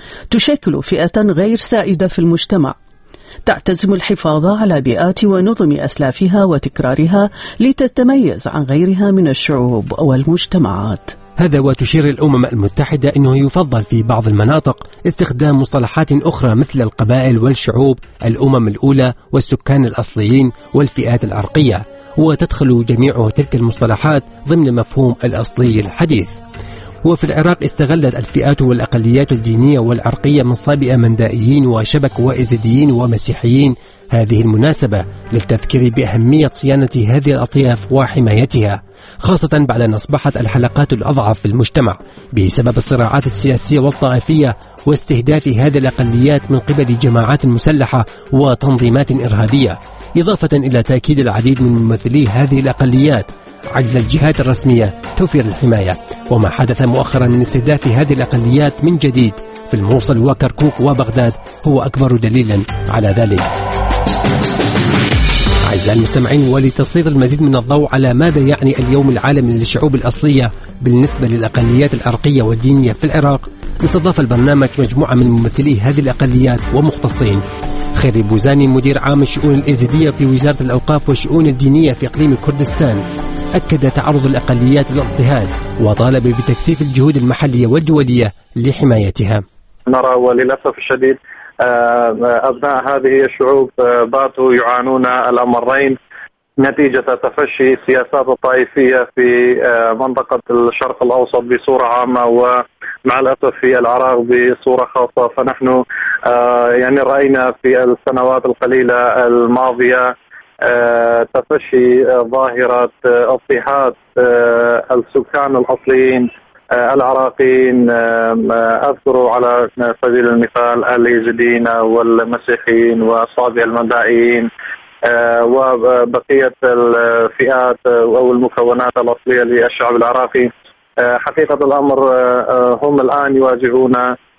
تشكل فئة غير سائدة في المجتمع، تعتزم الحفاظ على بيئات ونظم أسلافها وتكرارها لتتميز عن غيرها من الشعوب والمجتمعات. هذا وتشير الأمم المتحدة أنه يفضل في بعض المناطق استخدام مصطلحات أخرى مثل القبائل والشعوب، الأمم الأولى والسكان الأصليين والفئات العرقية، وتدخل جميع تلك المصطلحات ضمن مفهوم الأصلي الحديث. وفي العراق استغلت الفئات والأقليات الدينية والعرقية من صابئة مندائيين وشبك وإزيديين ومسيحيين هذه المناسبة للتذكير بأهمية صيانة هذه الأطياف وحمايتها، خاصة بعد أن أصبحت الحلقات الأضعف في المجتمع بسبب الصراعات السياسية والطائفية واستهداف هذه الأقليات من قبل جماعات مسلحة وتنظيمات إرهابية، إضافة إلى تأكيد العديد من ممثلي هذه الأقليات عجز الجهات الرسمية توفير الحماية. وما حدث مؤخرا من استهداف هذه الأقليات من جديد في الموصل وكركوك وبغداد هو أكبر دليل على ذلك. أعزائي المستمعين، ولتسليط المزيد من الضوء على ماذا يعني اليوم العالمي للشعوب الأصلية بالنسبة للأقليات العرقية والدينية في العراق، استضاف البرنامج مجموعة من ممثلي هذه الأقليات ومختصين. خيري بوزاني مدير عام الشؤون الإيزيدية في وزارة الأوقاف والشؤون الدينية في إقليم كردستان أكد تعرض الأقليات للاضطهاد وطالب بتكثيف الجهود المحلية والدولية لحمايتها. نرى وللأسف الشديد أبناء هذه الشعوب باتوا يعانون الأمرين نتيجة تفشي السياسات الطائفية في منطقة الشرق الأوسط بصورة عامة، ومع الأسف في العراق بصورة خاصة. فنحن يعني رأينا في السنوات القليلة الماضية تفشي ظاهرة اضطهاد السكان الأصليين العراقيين. أذكر على سبيل المثال اليزيديين والمسيحيين والصابئة المندائيين وبقية الفئات أو المكونات الأصلية للشعب العراقي حقيقة الأمر هم الآن يواجهون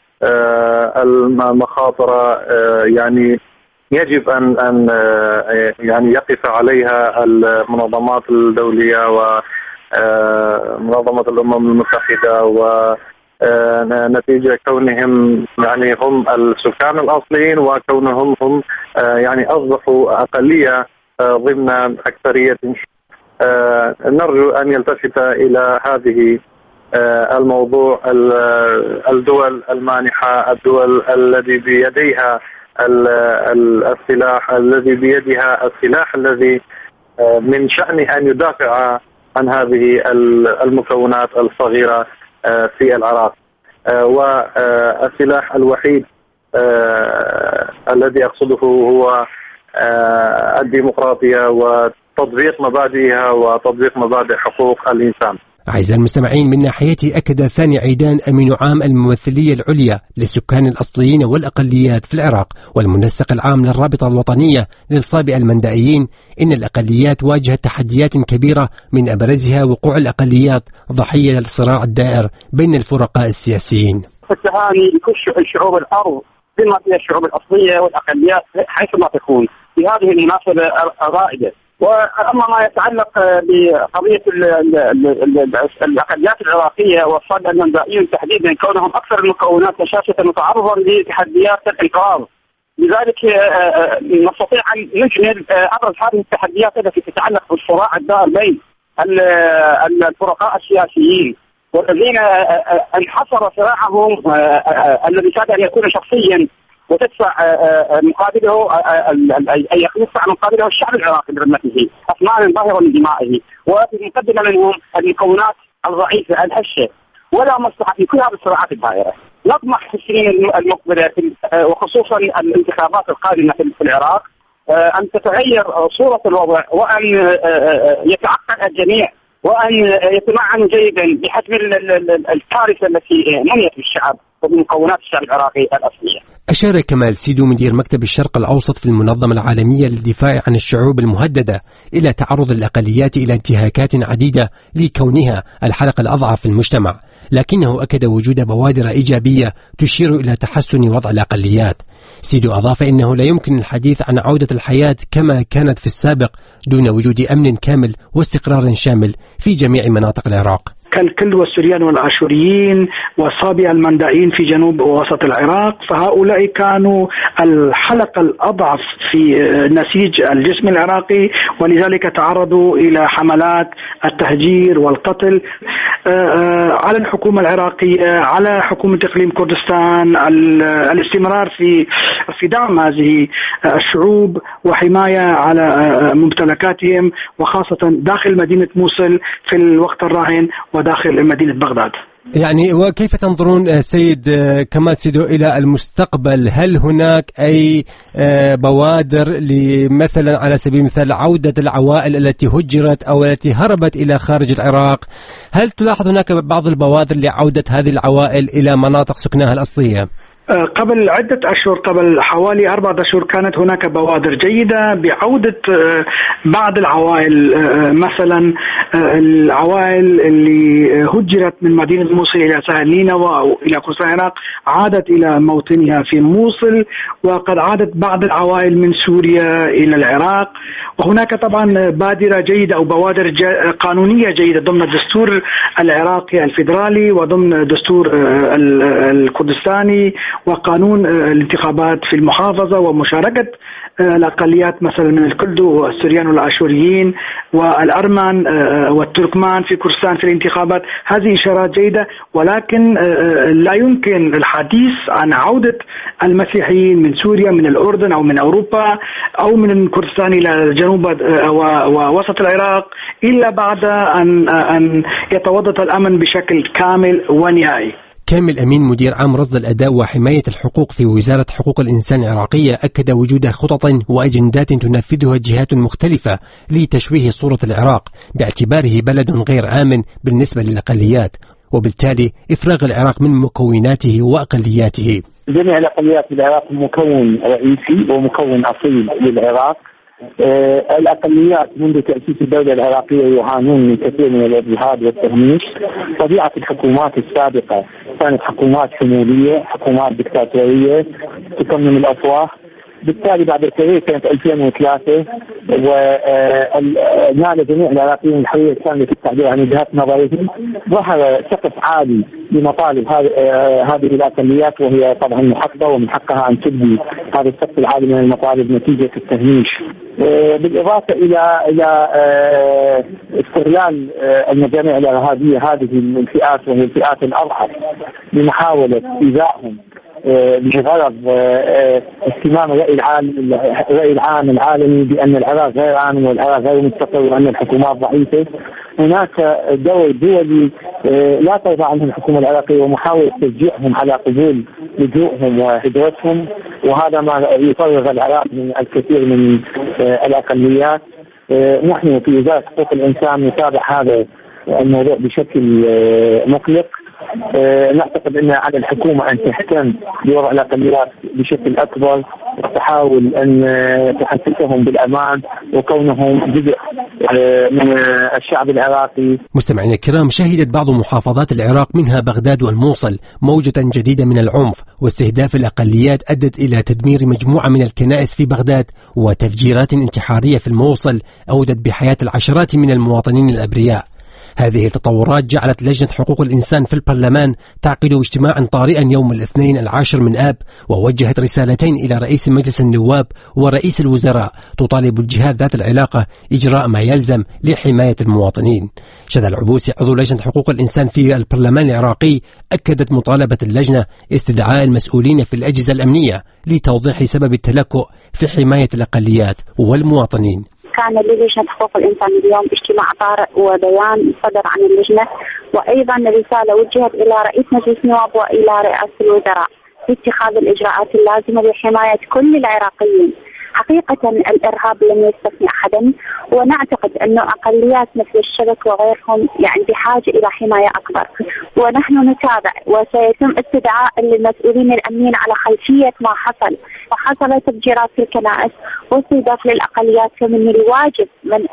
المخاطر يعني يجب أن يعني يقف عليها المنظمات الدولية ومنظمة الأمم المتحدة، ونتيجة كونهم يعني هم السكان الأصليين وكونهم هم يعني أصبحوا أقلية ضمن أكثرية. نرجو أن يلتفت إلى هذه الموضوع الدول المانحة، الدول التي بيديها السلاح الذي من شأنه أن يدافع عن هذه المكونات الصغيرة في العراق. والسلاح الوحيد الذي أقصده هو الديمقراطية وتطبيق مبادئها وتطبيق مبادئ حقوق الإنسان. أعزائي المستمعين، من ناحيته أكد ثاني عيدان أمين عام الممثلية العليا للسكان الأصليين والأقليات في العراق والمنسق العام للرابطة الوطنية للصابئة المندائيين إن الأقليات واجهت تحديات كبيرة، من أبرزها وقوع الأقليات ضحية للصراع الدائر بين الفرقاء السياسيين. التهاني لكل شعوب الأرض بما فيها الشعوب الأصلية والأقليات حيثما تكون في هذه المناسبة الرائدة. وأما ما يتعلق بقضية الأقليات العراقية والصابئة المندائيين تحديدا، كونهم أكثر المكونات كشافة متعرضا لتحديات الانقراض، لذلك نستطيع أن نجمل أبرز هذه التحديات التي تتعلق بالصراع الدائر بين الفرقاء السياسيين والذين انحصر صراعهم الذي كاد أن يكون شخصيا وتدفع مقابله يدفع مقابله الشعب العراقي برمته أثمان ظاهرة من دمائه، وفي المقدمة منهم المكونات الضعيفة الهشة ولا مصلحة في كل هذه الصراعات الدائرة. نطمح في السنين المقبلة وخصوصا الانتخابات القادمة في العراق أن تتغير صورة الوضع، وأن يتعقل الجميع، وأن يتمعنوا جيدا بحجم الكارثة التي منيت بالشعب وبمكونات الشعب العراقي الأصلية. أشار كمال سيدو مدير مكتب الشرق الأوسط في المنظمة العالمية للدفاع عن الشعوب المهددة إلى تعرض الأقليات إلى انتهاكات عديدة لكونها الحلقة الأضعف في المجتمع، لكنه أكد وجود بوادر إيجابية تشير إلى تحسن وضع الأقليات. سيدو أضاف إنه لا يمكن الحديث عن عودة الحياة كما كانت في السابق دون وجود أمن كامل واستقرار شامل في جميع مناطق العراق. كالكلد والسريان والآشوريين والصابئة المندائيين في جنوب ووسط العراق، فهؤلاء كانوا الحلقة الأضعف في نسيج الجسم العراقي، ولذلك تعرضوا إلى حملات التهجير والقتل. على الحكومة العراقية، على حكومة إقليم كردستان الاستمرار في دعم هذه الشعوب وحماية على ممتلكاتهم، وخاصة داخل مدينة موصل في الوقت الراهن وداخل مدينة بغداد. يعني وكيف تنظرون سيد كمال سيدو إلى المستقبل؟ هل هناك أي بوادر مثلا على سبيل المثال عودة العوائل التي هجرت أو التي هربت إلى خارج العراق؟ هل تلاحظ هناك بعض البوادر لعودة هذه العوائل إلى مناطق سكنها الأصلية؟ قبل عدة أشهر، قبل حوالي 4 أشهر، كانت هناك بوادر جيدة بعودة بعض العوائل، مثلا العوائل اللي هجرت من مدينة موصل إلى سهل نينوى أو إلى كردستان العراق عادت إلى موطنها في موصل، وقد عادت بعض العوائل من سوريا إلى العراق. وهناك طبعا بادرة جيدة أو بوادر قانونية جيدة ضمن الدستور العراقي الفيدرالي وضمن دستور الكردستاني وقانون الانتخابات في المحافظة ومشاركة الأقليات مثلا من الكلد والسريان والآشوريين والأرمان والتركمان في كردستان في الانتخابات. هذه إشارات جيدة، ولكن لا يمكن الحديث عن عودة المسيحيين من سوريا من الأردن أو من أوروبا أو من كردستان إلى جنوب ووسط العراق إلا بعد أن يتوضط الأمن بشكل كامل ونهائي. كامل أمين مدير عام رصد الأداء وحماية الحقوق في وزارة حقوق الإنسان العراقية أكد وجود خطط وأجندات تنفذها جهات مختلفة لتشويه صورة العراق باعتباره بلد غير آمن بالنسبة للأقليات، وبالتالي إفراغ العراق من مكوناته وأقلياته. جميع الأقليات في العراق مكون رئيسي ومكون أصيل للعراق، الأقليات منذ تأسيس الدولة العراقية يعانون من كثير من الإرهاب والتهميش. طبيعة الحكومات السابقة كانت حكومات شمولية، حكومات دكتاتورية تكمم الأفواه. بالتالي بعد التغيير كانت 2003 ونال جميع العراقيين الحرية الكاملة في التعبير عن وجهات نظرهم. ظهر سقف عالي لمطالب هذه الأقليات، وهي طبعا محقة ومن حقها أن تبدي هذا السقف العالي من المطالب نتيجة التهميش. بالإضافة إلى استغلال المجاميع الإرهابية هذه الفئات، وهي الفئات الأضعف، لمحاولة إيذائهم بغرض اهتمام الرأي العام العالمي بأن العراق غير آمن والعراق غير مستقر وأن الحكومات ضعيفة. هناك دول دولي لا ترضى عنهم الحكومة العراقية ومحاولة تشجيعهم على قبول لجوءهم وهجرتهم، وهذا ما يفرغ العراق من الكثير من الأقليات. نحن في وزارة حقوق الإنسان نتابع هذا الموضوع بشكل مقلق. نعتقد أن على الحكومة أن تهتم بوضع الأقليات بشكل أكبر وتحاول أن تحسسهم بالأمان وكونهم جزء من الشعب العراقي. مستمعينا الكرام، شهدت بعض محافظات العراق منها بغداد والموصل موجة جديدة من العنف واستهداف الأقليات أدت إلى تدمير مجموعة من الكنائس في بغداد وتفجيرات انتحارية في الموصل أودت بحياة العشرات من المواطنين الأبرياء. هذه التطورات جعلت لجنة حقوق الإنسان في البرلمان تعقد اجتماعا طارئا يوم الاثنين 10 من آب، ووجهت رسالتين إلى رئيس مجلس النواب ورئيس الوزراء تطالب الجهات ذات العلاقة إجراء ما يلزم لحماية المواطنين. شذى العبوسي عضو لجنة حقوق الإنسان في البرلمان العراقي أكدت مطالبة اللجنة استدعاء المسؤولين في الأجهزة الأمنية لتوضيح سبب التلكؤ في حماية الأقليات والمواطنين. كان للجنة حقوق الإنسان اليوم اجتماع طارئ وبيان صدر عن اللجنة، وأيضا رسالة وجهت إلى رئيس مجلس النواب وإلى رئاسة الوزراء باتخاذ الإجراءات اللازمة لحماية كل العراقيين. حقيقة الإرهاب لم يستثني أحدا، ونعتقد أن أقليات مثل الشبك وغيرهم يعني بحاجة إلى حماية أكبر، ونحن نتابع وسيتم استدعاء المسؤولين الأمنيين على خلفية ما حصل. وحصل تفجيرات في الكنائس واستهداف للأقليات، فمن الواجب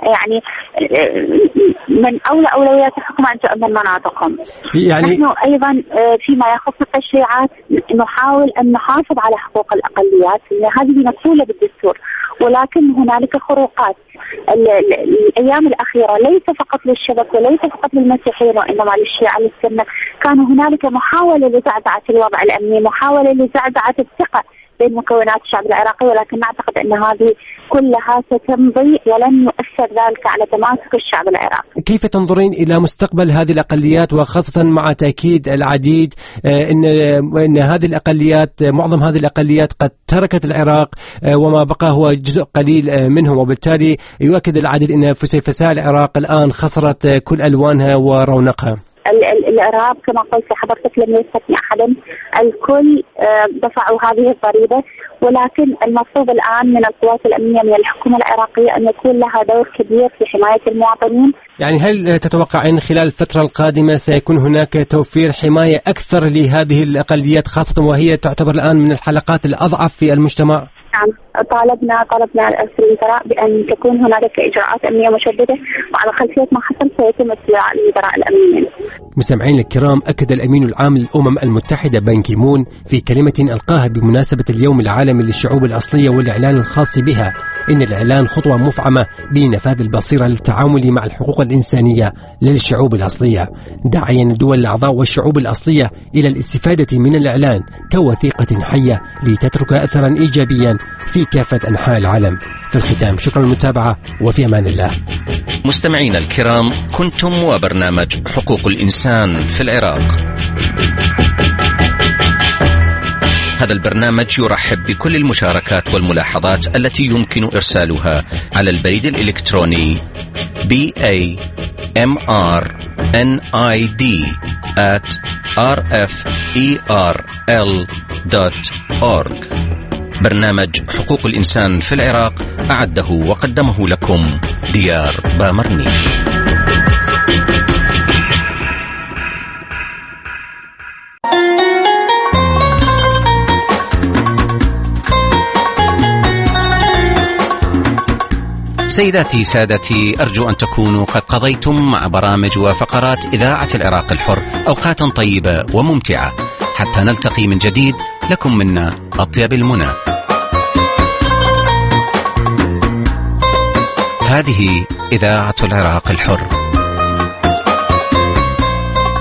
من أولويات الحكومة أن تؤمن مناطقهم. نحن أيضا فيما يخص التشريعات نحاول أن نحافظ على حقوق الأقليات، هذه مكفولة بالدستور، ولكن هنالك خروقات. الأيام الأخيرة ليس فقط للشبك وليس فقط للمسيحيين وإنما للشيعة للسنة، كان هنالك محاولة لزعزعة الوضع الأمني، محاولة لزعزعة الثقة بين مكونات الشعب العراقي، ولكن نعتقد أن هذه كلها ستمضي ولن يؤثر ذلك على تماسك الشعب العراقي. كيف تنظرين إلى مستقبل هذه الأقليات، وخاصة مع تأكيد العديد إن هذه الأقليات معظم هذه الأقليات قد تركت العراق وما بقى هو جزء قليل منهم، وبالتالي يؤكد العديد أن فسيفساء العراق الآن خسرت كل ألوانها ورونقها؟ الإرهاب كما قلت حضرتك لم يستثني أحدا، الكل دفعوا هذه الضريبة، ولكن المطلوب الآن من القوات الأمنية من الحكومة العراقية أن يكون لها دور كبير في حماية المواطنين. يعني هل تتوقعين خلال الفترة القادمة سيكون هناك توفير حماية أكثر لهذه الأقليات، خاصة وهي تعتبر الآن من الحلقات الأضعف في المجتمع؟ نعم، طالبنا رئاسة الوزراء بأن تكون هنالك إجراءات أمنية مشددة، وعلى خلفية ما حصل سيتم استدعاء الوزراء الأمنيين. مستمعين الكرام، أكد الأمين العام للأمم المتحدة بان كي مون في كلمة ألقاها بمناسبة اليوم العالمي للشعوب الأصلية والإعلان الخاص بها إن الإعلان خطوة مفعمة بنفاذ البصيرة للتعامل مع الحقوق الإنسانية للشعوب الأصلية، داعيا الدول الأعضاء والشعوب الأصلية إلى الاستفادة من الإعلان كوثيقة حية لتترك أثرا إيجابيا في كافة أنحاء العالم. في الختام شكرا للمتابعة وفي أمان الله. مستمعينا الكرام، كنتم وبرنامج حقوق الإنسان في العراق. هذا البرنامج يرحب بكل المشاركات والملاحظات التي يمكن إرسالها على البريد الإلكتروني bamrid@rferl.org. برنامج حقوق الإنسان في العراق أعده وقدمه لكم ديار بامرني. سيداتي سادتي، أرجو أن تكونوا قد قضيتم مع برامج وفقرات إذاعة العراق الحر أوقاتا طيبة وممتعة. حتى نلتقي من جديد، لكم منا أطيب المنى. هذه إذاعة العراق الحر.